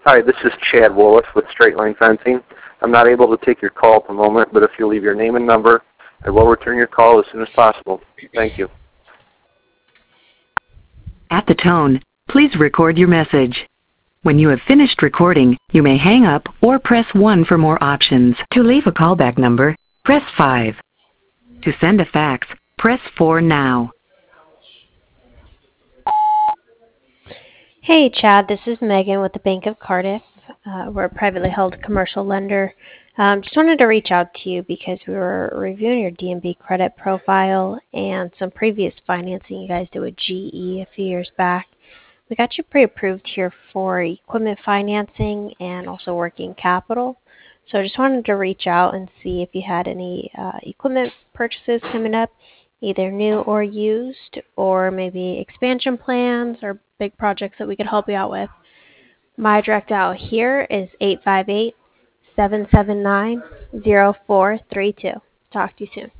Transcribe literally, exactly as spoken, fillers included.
Hi, this is Chad Wolf with Straight Line Fencing. I'm not able to take your call at the moment, but if you leave your name and number, I will return your call as soon as possible. Thank you. At the tone, please record your message. When you have finished recording, you may hang up or press one for more options. To leave a callback number, press five. To send a fax, press four now. Hey Chad, this is Megan with the Bank of Cardiff. Uh, we're a privately held commercial lender. Um, just wanted to reach out to you because we were reviewing your D and B credit profile and some previous financing you guys did with G E a few years back. We got you pre-approved here for equipment financing and also working capital. So I just wanted to reach out and see if you had any uh, equipment purchases coming up, either new or used, or maybe expansion plans or big projects that we could help you out with. My direct dial here is eight five eight, seven seven nine, zero four three two. Talk to you soon.